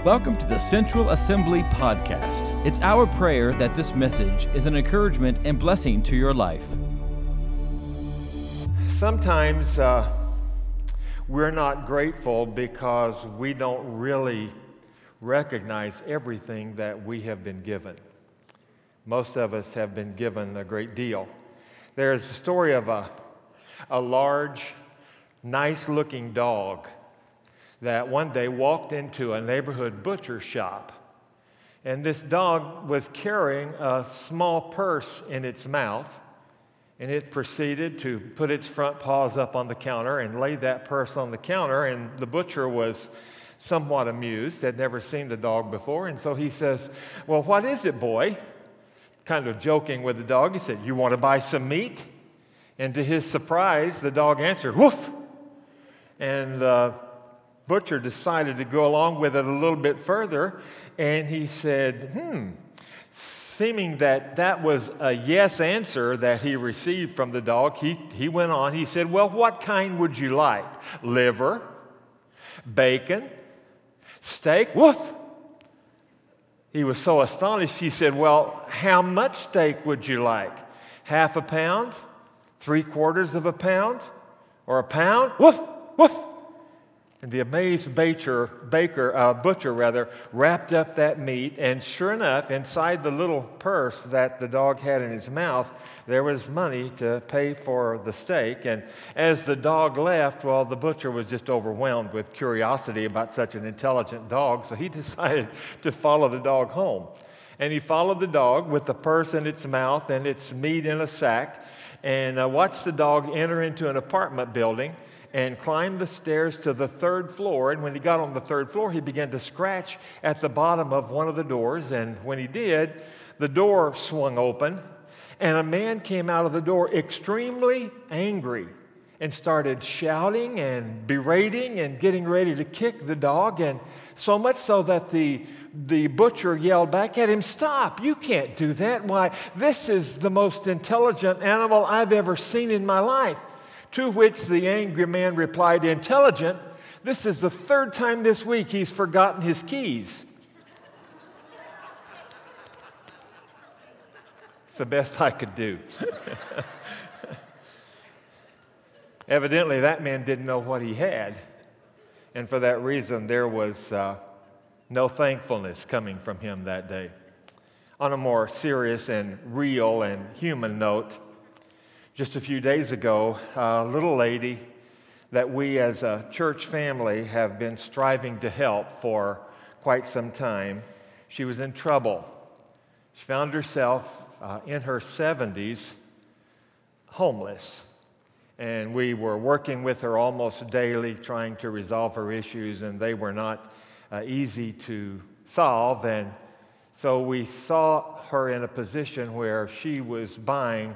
Welcome to the Central Assembly Podcast. It's our prayer that this message is an encouragement and blessing to your life. Sometimes we're not grateful because we don't really recognize everything that we have been given. Most of us have been given a great deal. There's a story of a large, nice-looking dog that one day walked into a neighborhood butcher shop. And this dog was carrying a small purse in its mouth, and it proceeded to put its front paws up on the counter and lay that purse on the counter, and the butcher was somewhat amused, had never seen the dog before, and so he says, "Well, what is it, boy?" Kind of joking with the dog, he said, "You want to buy some meat?" And to his surprise, the dog answered, "Woof!" And butcher decided to go along with it a little bit further, and he said, seeming that was a yes answer that he received from the dog, he went on, he said, "Well, what kind would you like? Liver? Bacon? Steak?" Woof! He was so astonished, he said, "Well, how much steak would you like? Half a pound? 3/4 of a pound? Or a pound?" Woof! Woof! And the amazed butcher wrapped up that meat, and sure enough, inside the little purse that the dog had in his mouth, there was money to pay for the steak. And as the dog left, well, the butcher was just overwhelmed with curiosity about such an intelligent dog, so he decided to follow the dog home. And he followed the dog with the purse in its mouth and its meat in a sack, and watched the dog enter into an apartment building and climbed the stairs to the 3rd floor. And when he got on the 3rd floor, he began to scratch at the bottom of one of the doors. And when he did, the door swung open, and a man came out of the door extremely angry and started shouting and berating and getting ready to kick the dog, and so much so that the butcher yelled back at him, "Stop, you can't do that. Why, this is the most intelligent animal I've ever seen in my life." To which the angry man replied, "Intelligent? This is the 3rd time this week he's forgotten his keys." It's the best I could do. Evidently, that man didn't know what he had, and for that reason, there was no thankfulness coming from him that day. On a more serious and real and human note, just a few days ago, a little lady that we as a church family have been striving to help for quite some time, she was in trouble. She found herself in her 70s homeless. And we were working with her almost daily, trying to resolve her issues, and they were not easy to solve. And so we saw her in a position where she was buying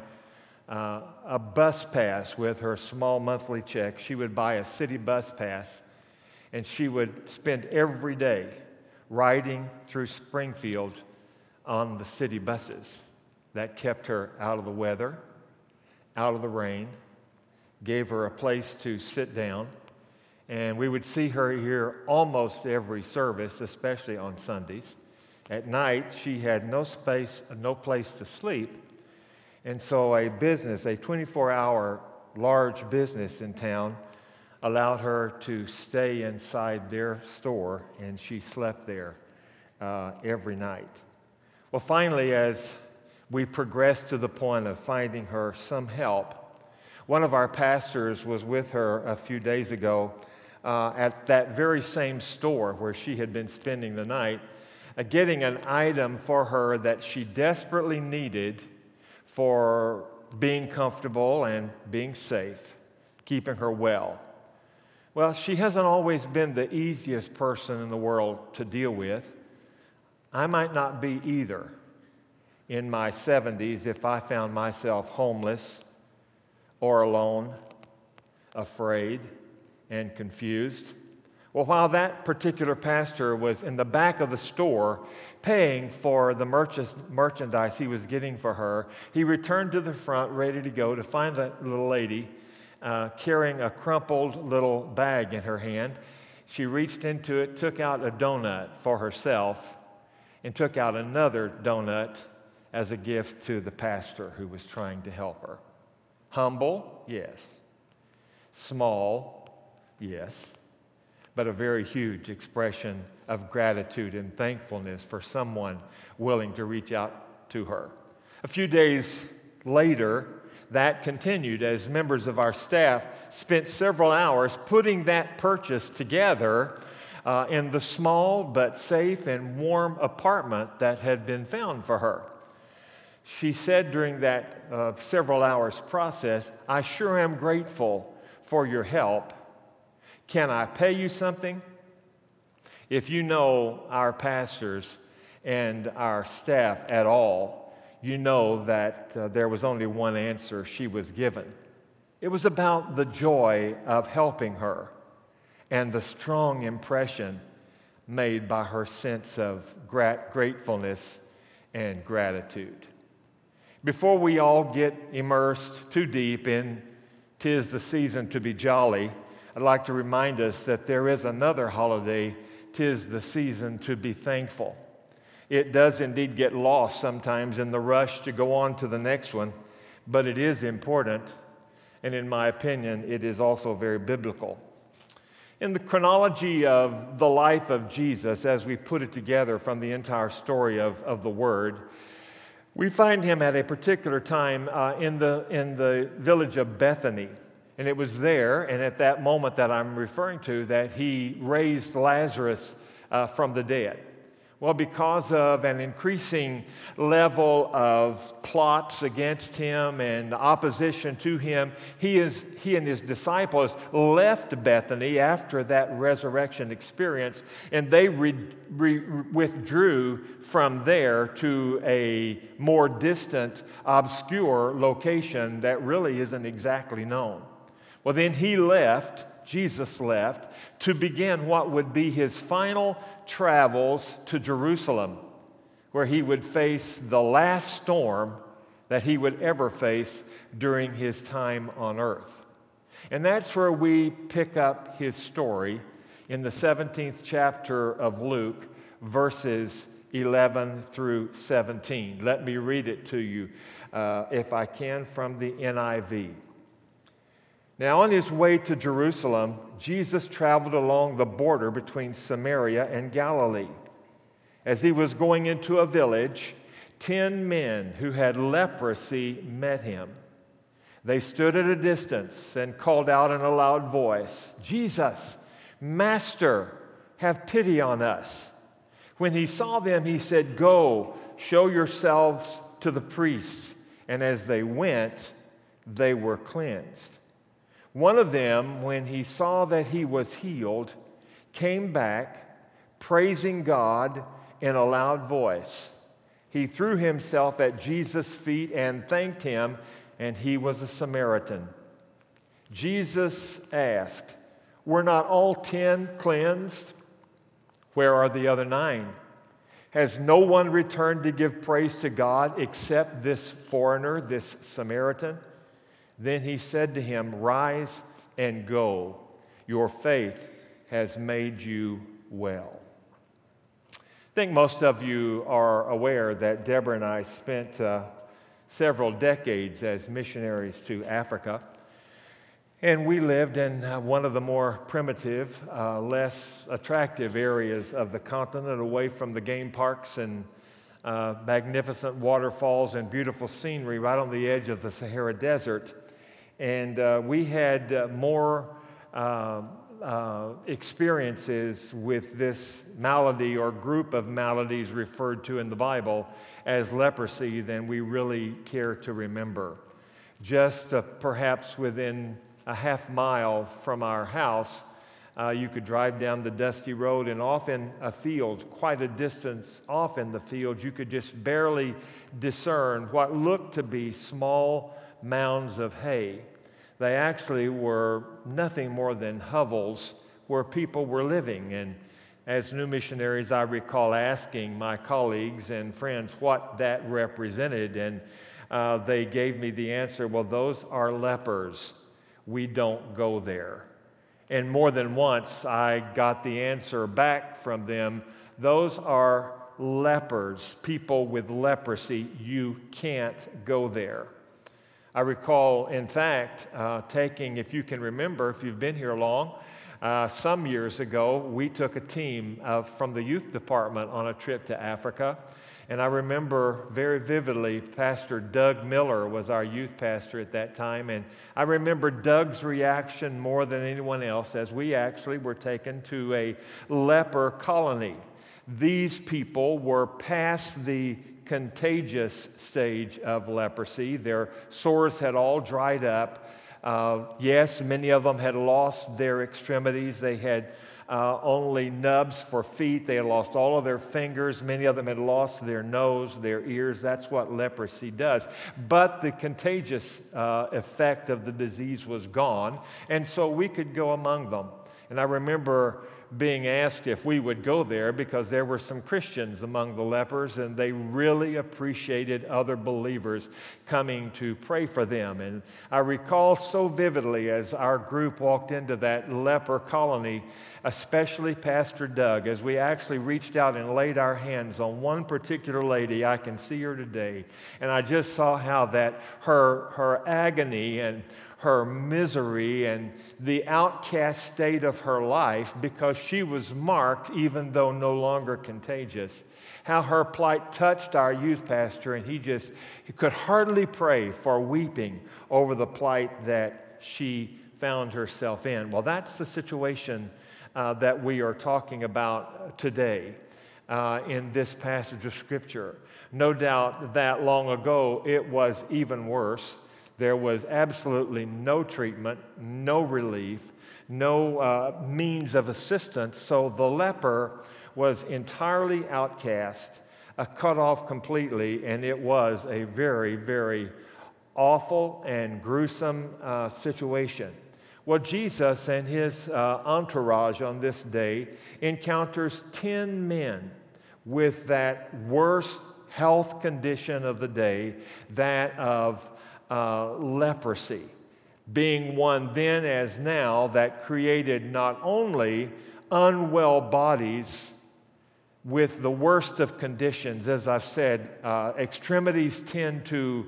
a bus pass with her small monthly check. She would buy a city bus pass, and she would spend every day riding through Springfield on the city buses. That kept her out of the weather, out of the rain, gave her a place to sit down, and we would see her here almost every service, especially on Sundays. At night, she had no place to sleep, and so a 24-hour large business in town allowed her to stay inside their store, and she slept there every night. Well, finally, as we progressed to the point of finding her some help, one of our pastors was with her a few days ago at that very same store where she had been spending the night, getting an item for her that she desperately needed for being comfortable and being safe, keeping her well. Well, she hasn't always been the easiest person in the world to deal with. I might not be either in my 70s if I found myself homeless or alone, afraid, and confused. Well, while that particular pastor was in the back of the store paying for the merchandise he was getting for her, he returned to the front ready to go to find that little lady carrying a crumpled little bag in her hand. She reached into it, took out a donut for herself, and took out another donut as a gift to the pastor who was trying to help her. Humble, yes. Small, yes. But a very huge expression of gratitude and thankfulness for someone willing to reach out to her. A few days later, that continued as members of our staff spent several hours putting that purchase together in the small but safe and warm apartment that had been found for her. She said during that several hours process, "I sure am grateful for your help. Can I pay you something?" If you know our pastors and our staff at all, you know that there was only one answer she was given. It was about the joy of helping her and the strong impression made by her sense of gratefulness and gratitude. Before we all get immersed too deep in "'Tis the season to be jolly," I'd like to remind us that there is another holiday, "'Tis the season to be thankful." It does indeed get lost sometimes in the rush to go on to the next one, but it is important, and in my opinion, it is also very biblical. In the chronology of the life of Jesus, as we put it together from the entire story of the Word, we find him at a particular time in the village of Bethany. And it was there, and at that moment that I'm referring to, that he raised Lazarus from the dead. Well, because of an increasing level of plots against him and opposition to him, he and his disciples left Bethany after that resurrection experience, and they withdrew from there to a more distant, obscure location that really isn't exactly known. Well, then Jesus left to begin what would be his final travels to Jerusalem, where he would face the last storm that he would ever face during his time on earth. And that's where we pick up his story in the 17th chapter of Luke, verses 11 through 17. Let me read it to you, if I can, from the NIV. Now, on his way to Jerusalem, Jesus traveled along the border between Samaria and Galilee. As he was going into a village, 10 men who had leprosy met him. They stood at a distance and called out in a loud voice, "Jesus, Master, have pity on us." When he saw them, he said, "Go, show yourselves to the priests." And as they went, they were cleansed. One of them, when he saw that he was healed, came back, praising God in a loud voice. He threw himself at Jesus' feet and thanked him, and he was a Samaritan. Jesus asked, "Were not all 10 cleansed? Where are the other 9? Has no one returned to give praise to God except this foreigner, this Samaritan?" Then he said to him, "Rise and go. Your faith has made you well." I think most of you are aware that Deborah and I spent several decades as missionaries to Africa. And we lived in one of the more primitive, less attractive areas of the continent, away from the game parks and magnificent waterfalls and beautiful scenery right on the edge of the Sahara Desert. And we had more experiences with this malady or group of maladies referred to in the Bible as leprosy than we really care to remember. Just perhaps within a half mile from our house, you could drive down the dusty road, and off in a field, quite a distance off in the field, you could just barely discern what looked to be small mounds of hay. They actually were nothing more than hovels where people were living. And as new missionaries, I recall asking my colleagues and friends what that represented, and they gave me the answer, "Well, those are lepers. We don't go there." And more than once, I got the answer back from them. Those are lepers, people with leprosy. You can't go there. I recall, in fact, taking, if you can remember, if you've been here long, some years ago, we took a team from the youth department on a trip to Africa. And I remember very vividly, Pastor Doug Miller was our youth pastor at that time. And I remember Doug's reaction more than anyone else as we actually were taken to a leper colony. These people were past the contagious stage of leprosy. Their sores had all dried up. Yes, many of them had lost their extremities. They had only nubs for feet. They had lost all of their fingers. Many of them had lost their nose, their ears. That's what leprosy does. But the contagious effect of the disease was gone, and so we could go among them. And I remember being asked if we would go there because there were some Christians among the lepers, and they really appreciated other believers coming to pray for them. And I recall so vividly as our group walked into that leper colony, especially Pastor Doug, as we actually reached out and laid our hands on one particular lady. I can see her today, and I just saw how that her agony and her misery and the outcast state of her life, because she was marked even though no longer contagious, how her plight touched our youth pastor, and he could hardly pray for weeping over the plight that she found herself in. Well, that's the situation that we are talking about today in this passage of Scripture. No doubt that long ago it was even worse. There was absolutely no treatment, no relief, no means of assistance. So the leper was entirely outcast, cut off completely, and it was a very, very awful and gruesome situation. Well, Jesus and his entourage on this day encounters 10 men with that worst health condition of the day, that of leprosy, being one then as now that created not only unwell bodies with the worst of conditions. As I've said, extremities tend to,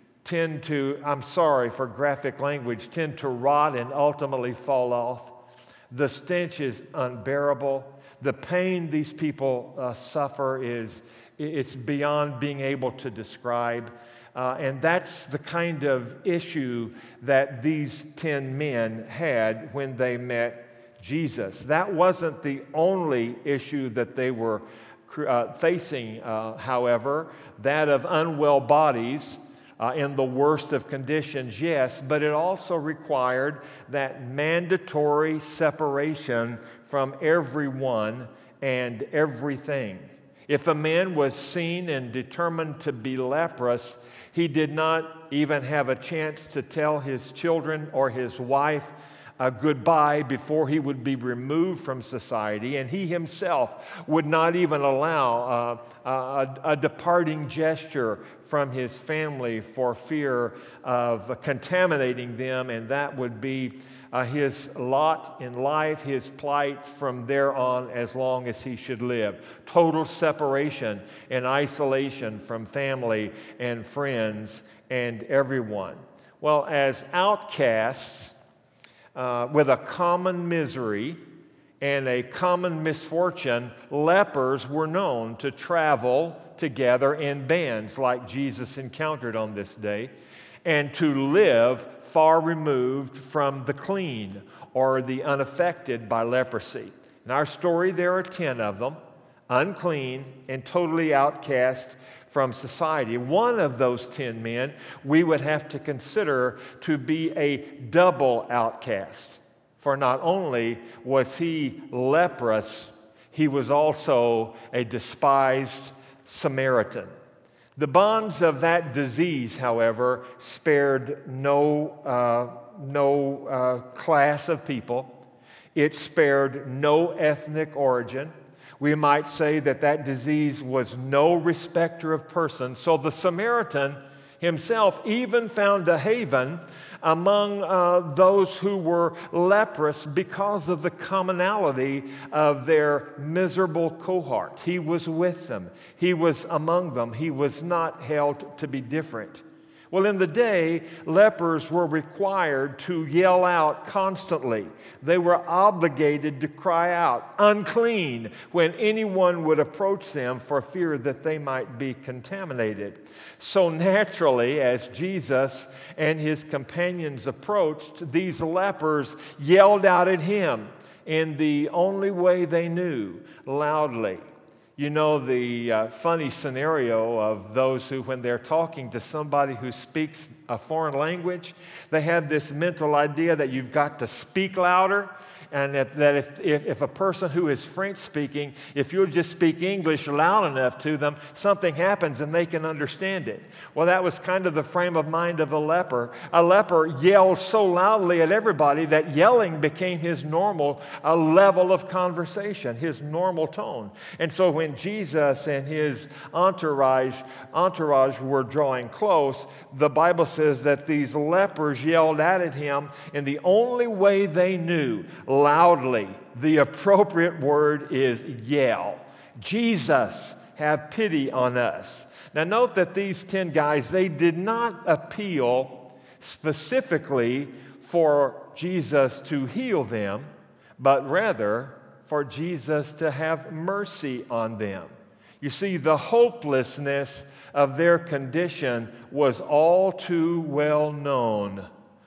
I'm sorry for graphic language, tend to rot and ultimately fall off. The stench is unbearable. The pain these people suffer it's beyond being able to describe. And that's the kind of issue that these 10 men had when they met Jesus. That wasn't the only issue that they were facing, however, that of unwell bodies in the worst of conditions, yes, but it also required that mandatory separation from everyone and everything. If a man was seen and determined to be leprous, he did not even have a chance to tell his children or his wife goodbye before he would be removed from society, and he himself would not even allow a departing gesture from his family for fear of contaminating them, and that would be his lot in life, his plight from there on as long as he should live. Total separation and isolation from family and friends and everyone. Well, as outcasts with a common misery and a common misfortune, lepers were known to travel together in bands like Jesus encountered on this day, and to live far removed from the clean or the unaffected by leprosy. In our story, there are 10 of them, unclean and totally outcast from society. One of those 10 men we would have to consider to be a double outcast, for not only was he leprous, he was also a despised Samaritan. The bonds of that disease, however, spared no class of people. It spared no ethnic origin. We might say that disease was no respecter of person. So the Samaritan, himself even found a haven among those who were leprous because of the commonality of their miserable cohort. He was with them. He was among them. He was not held to be different. Well, in the day, lepers were required to yell out constantly. They were obligated to cry out, "Unclean," when anyone would approach them for fear that they might be contaminated. So naturally, as Jesus and his companions approached, these lepers yelled out at him in the only way they knew, loudly. You know the funny scenario of those who, when they're talking to somebody who speaks a foreign language, they have this mental idea that you've got to speak louder, and that if a person who is French speaking, if you'll just speak English loud enough to them, something happens and they can understand it. Well, that was kind of the frame of mind of a leper. A leper yelled so loudly at everybody that yelling became his normal level of conversation, his normal tone. And so when Jesus and his entourage were drawing close, the Bible says that these lepers yelled out at him in the only way they knew, loudly. The appropriate word is yell. "Jesus, have pity on us." Now note that these 10 guys, they did not appeal specifically for Jesus to heal them, but rather for Jesus to have mercy on them. You see, the hopelessness of their condition was all too well known,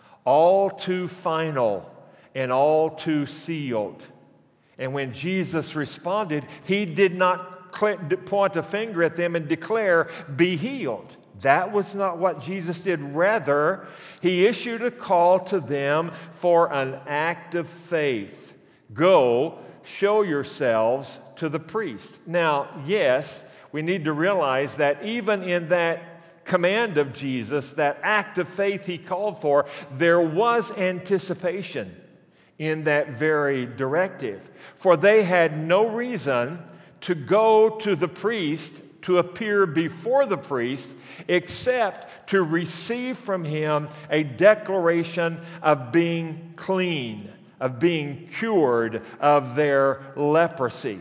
all too final, and all too sealed. And when Jesus responded, he did not point a finger at them and declare, "Be healed." That was not what Jesus did. Rather, he issued a call to them for an act of faith. "Go, show yourselves to the priest." Now, yes, we need to realize that even in that command of Jesus, that act of faith he called for, there was anticipation in that very directive. For they had no reason to go to the priest, to appear before the priest, except to receive from him a declaration of being clean, of being cured of their leprosy.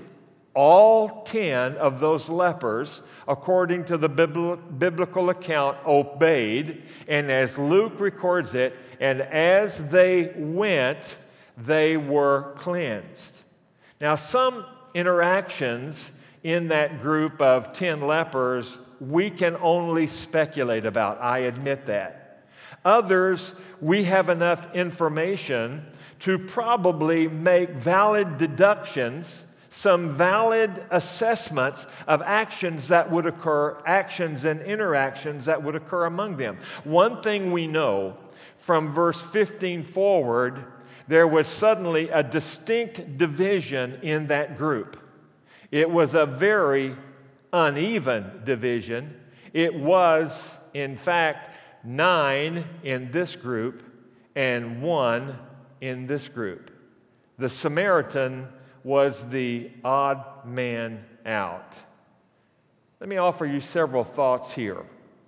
All 10 of those lepers, according to the biblical account, obeyed, and as Luke records it, and as they went, they were cleansed. Now, some interactions in that group of 10 lepers we can only speculate about. I admit that. Others, we have enough information to probably make valid deductions, some valid assessments of actions that would occur, actions and interactions that would occur among them. One thing we know from verse 15 forward, there was suddenly a distinct division in that group. It was a very uneven division. It was, in fact, 9 in this group and 1 in this group. The Samaritan was the odd man out. Let me offer you several thoughts here.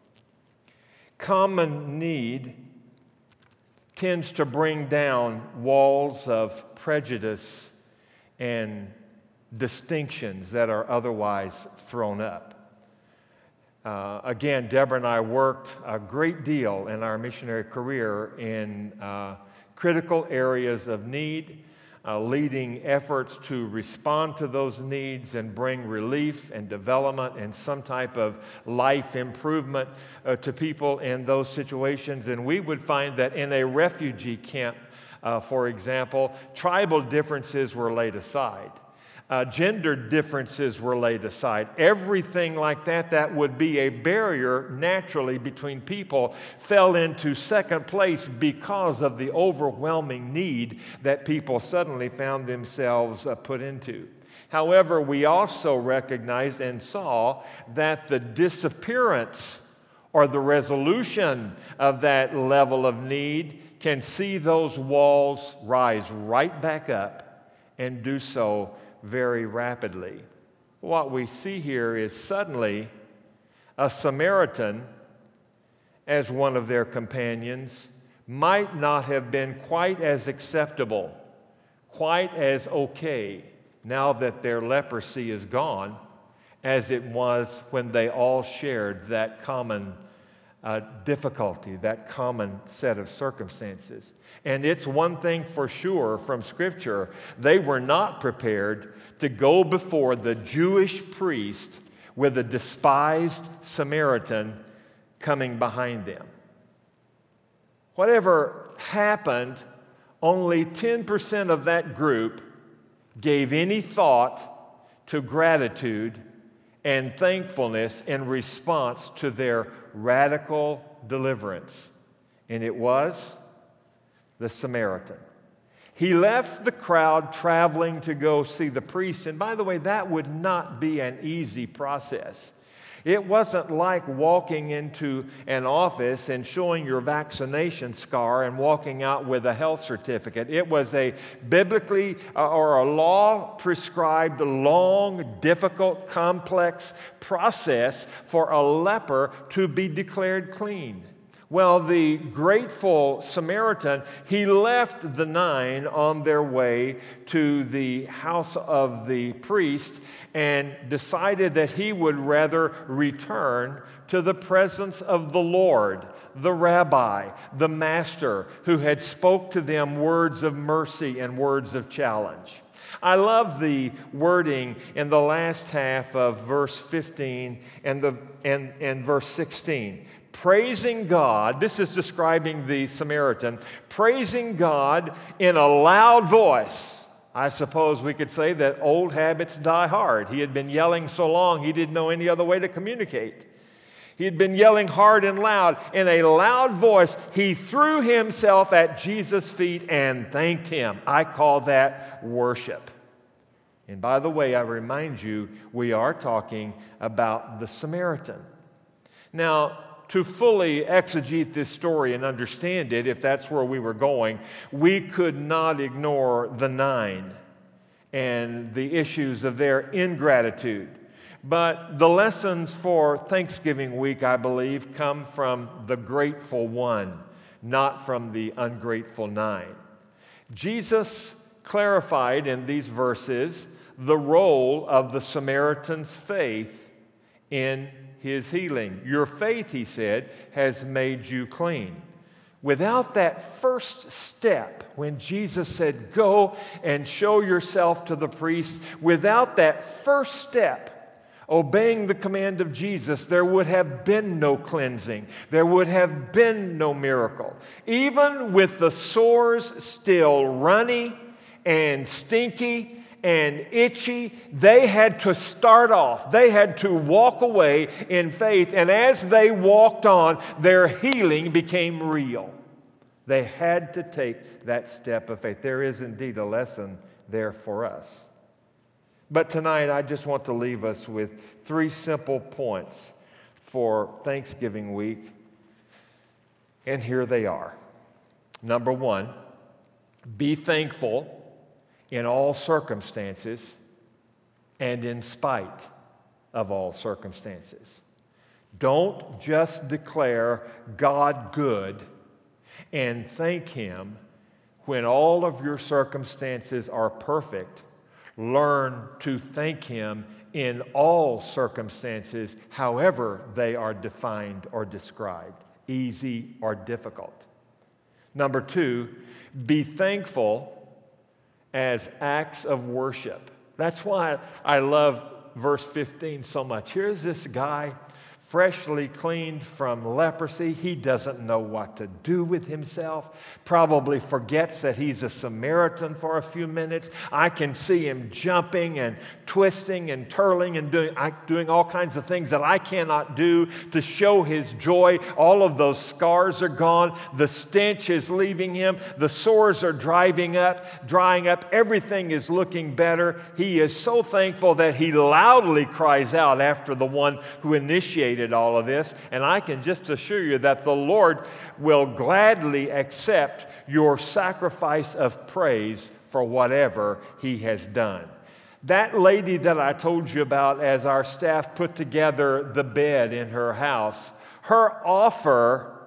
Common need tends to bring down walls of prejudice and distinctions that are otherwise thrown up. Again, Deborah and I worked a great deal in our missionary career in critical areas of need, leading efforts to respond to those needs and bring relief and development and some type of life improvement to people in those situations. And we would find that in a refugee camp, for example, tribal differences were laid aside. Gender differences were laid aside. Everything like that would be a barrier naturally between people fell into second place because of the overwhelming need that people suddenly found themselves put into. However, we also recognized and saw that the disappearance or the resolution of that level of need can see those walls rise right back up and do so very rapidly. What we see here is suddenly a Samaritan as one of their companions might not have been quite as acceptable, quite as okay, now that their leprosy is gone, as it was when they all shared that common difficulty, that common set of circumstances. And it's one thing for sure from Scripture, they were not prepared to go before the Jewish priest with a despised Samaritan coming behind them. Whatever happened, only 10% of that group gave any thought to gratitude and thankfulness in response to their radical deliverance. And it was the Samaritan. He left the crowd traveling to go see the priest. And by the way, that would not be an easy process. It wasn't like walking into an office and showing your vaccination scar and walking out with a health certificate. It was a biblically or a law-prescribed, long, difficult, complex process for a leper to be declared clean. Well, the grateful Samaritan, he left the 9 on their way to the house of the priest and decided that he would rather return to the presence of the Lord, the rabbi, the master, who had spoke to them words of mercy and words of challenge. I love the wording in the last half of verse 15 and verse 16. Praising God, this is describing the Samaritan, praising God in a loud voice. I suppose we could say that old habits die hard. He had been yelling so long, he didn't know any other way to communicate. He had been yelling hard and loud. In a loud voice, he threw himself at Jesus' feet and thanked him. I call that worship. And by the way, I remind you, we are talking about the Samaritan. Now, to fully exegete this story and understand it, if that's where we were going, we could not ignore the 9 and the issues of their ingratitude. But the lessons for Thanksgiving week, I believe, come from the grateful one, not from the ungrateful 9. Jesus clarified in these verses the role of the Samaritan's faith in his healing. Your faith, he said, has made you clean. Without that first step, when Jesus said, go and show yourself to the priest, without that first step, obeying the command of Jesus, there would have been no cleansing. There would have been no miracle. Even with the sores still runny and stinky and itchy, they had to start off. They had to walk away in faith. And as they walked on, their healing became real. They had to take that step of faith. There is indeed a lesson there for us. But tonight, I just want to leave us with 3 simple points for Thanksgiving week. And here they are. Number 1, be thankful in all circumstances and in spite of all circumstances. Don't just declare God good and thank Him when all of your circumstances are perfect. Learn to thank Him in all circumstances, however they are defined or described, easy or difficult. Number 2, be thankful as acts of worship. That's why I love verse 15 so much. Here's this guy, freshly cleaned from leprosy. He doesn't know what to do with himself, probably forgets that he's a Samaritan for a few minutes. I can see him jumping and twisting and twirling and doing all kinds of things that I cannot do to show his joy. All of those scars are gone. The stench is leaving him. The sores are drying up. Everything is looking better. He is so thankful that he loudly cries out after the one who initiated all of this, and I can just assure you that the Lord will gladly accept your sacrifice of praise for whatever He has done. That lady that I told you about as our staff put together the bed in her house, her offer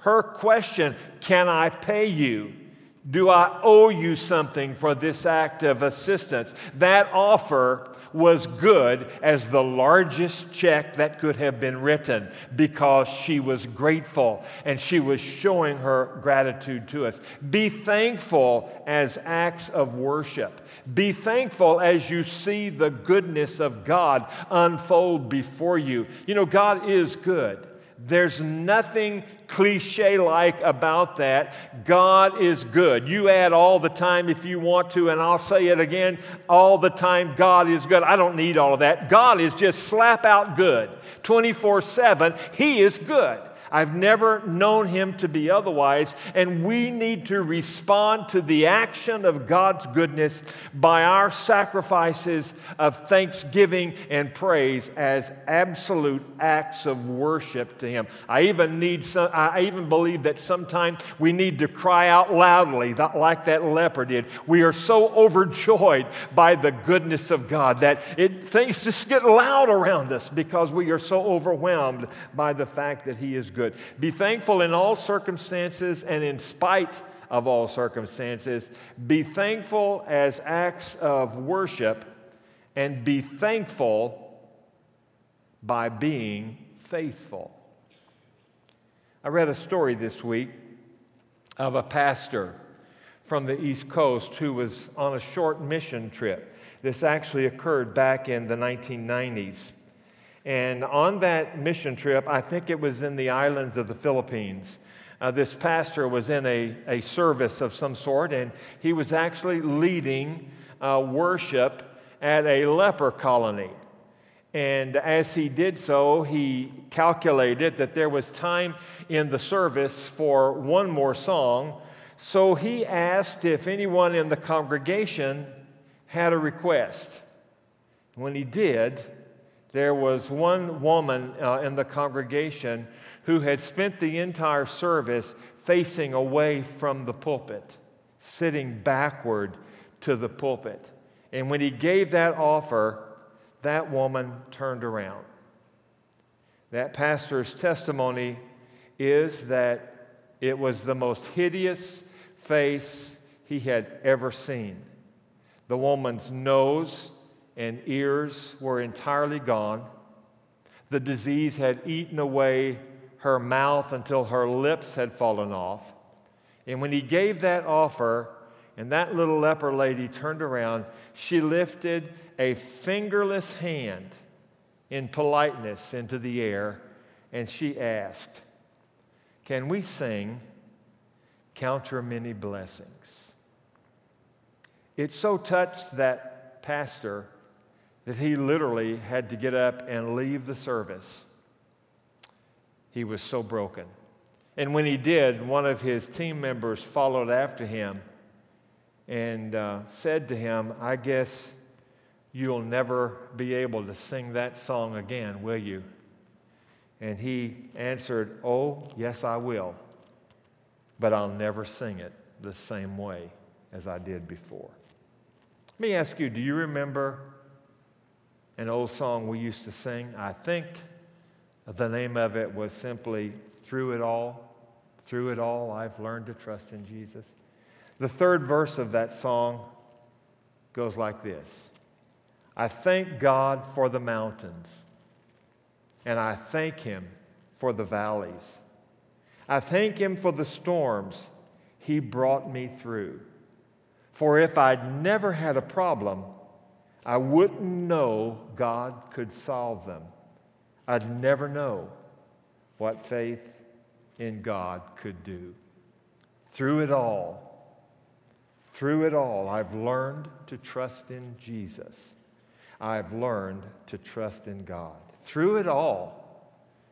Her question, can I pay you? Do I owe you something for this act of assistance? That offer was good as the largest check that could have been written because she was grateful and she was showing her gratitude to us. Be thankful as acts of worship. Be thankful as you see the goodness of God unfold before you. You know, God is good. There's nothing cliche-like about that. God is good. You add all the time if you want to, and I'll say it again, all the time, God is good. I don't need all of that. God is just slap out good. 24/7, He is good. I've never known Him to be otherwise, and we need to respond to the action of God's goodness by our sacrifices of thanksgiving and praise as absolute acts of worship to Him. I even believe that sometimes we need to cry out loudly, like that leper did. We are so overjoyed by the goodness of God that things just get loud around us because we are so overwhelmed by the fact that He is good. Be thankful in all circumstances and in spite of all circumstances. Be thankful as acts of worship, and be thankful by being faithful. I read a story this week of a pastor from the East Coast who was on a short mission trip. This actually occurred back in the 1990s. And on that mission trip, I think it was in the islands of the Philippines, this pastor was in a service of some sort, and he was actually leading worship at a leper colony. And as he did so, he calculated that there was time in the service for one more song. So he asked if anyone in the congregation had a request. When he did, there was one woman in the congregation who had spent the entire service facing away from the pulpit, sitting backward to the pulpit. And when he gave that offer, that woman turned around. That pastor's testimony is that it was the most hideous face he had ever seen. The woman's nose and ears were entirely gone. The disease had eaten away her mouth until her lips had fallen off. And when he gave that offer, and that little leper lady turned around, she lifted a fingerless hand in politeness into the air, and she asked, "Can we sing, 'Count Your Many Blessings'?" It so touched that pastor that he literally had to get up and leave the service. He was so broken. And when he did, one of his team members followed after him and said to him, "I guess you'll never be able to sing that song again, will you?" And he answered, "Oh, yes, I will, but I'll never sing it the same way as I did before." Let me ask you, do you remember an old song we used to sing? I think the name of it was simply Through It All, I've Learned to Trust in Jesus. The third verse of that song goes like this: I thank God for the mountains, and I thank Him for the valleys. I thank Him for the storms He brought me through. For if I'd never had a problem, I wouldn't know God could solve them. I'd never know what faith in God could do. Through it all, I've learned to trust in Jesus. I've learned to trust in God. Through it all,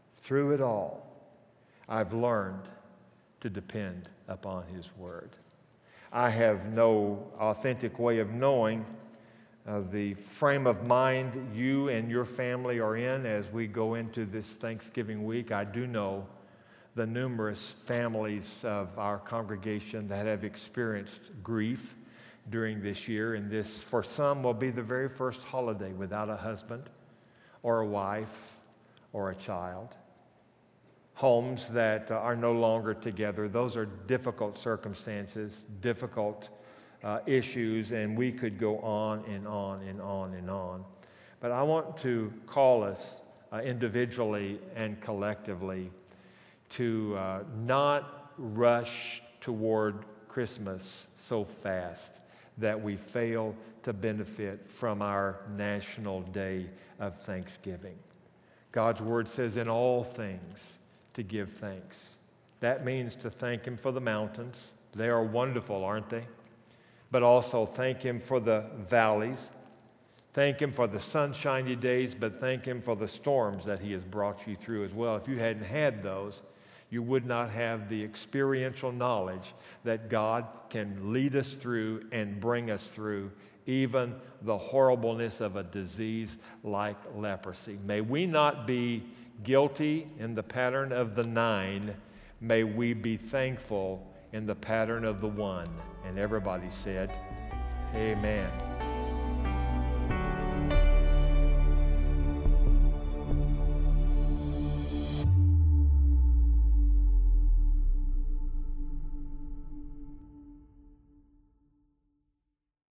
I've learned to depend upon His Word. I have no authentic way of knowing the frame of mind you and your family are in as we go into this Thanksgiving week. I do know the numerous families of our congregation that have experienced grief during this year, and this, for some, will be the very first holiday without a husband or a wife or a child. homes that are no longer together. Those are difficult circumstances, difficult issues, and we could go on and on and on and on. But I want to call us individually and collectively to not rush toward Christmas so fast that we fail to benefit from our national day of thanksgiving. God's word says in all things to give thanks. That means to thank Him for the mountains. They are wonderful, aren't they? But also thank Him for the valleys. Thank Him for the sunshiny days, but thank Him for the storms that He has brought you through as well. If you hadn't had those, you would not have the experiential knowledge that God can lead us through and bring us through even the horribleness of a disease like leprosy. May we not be guilty in the pattern of the 9. May we be thankful in the pattern of the 1. And everybody said, amen.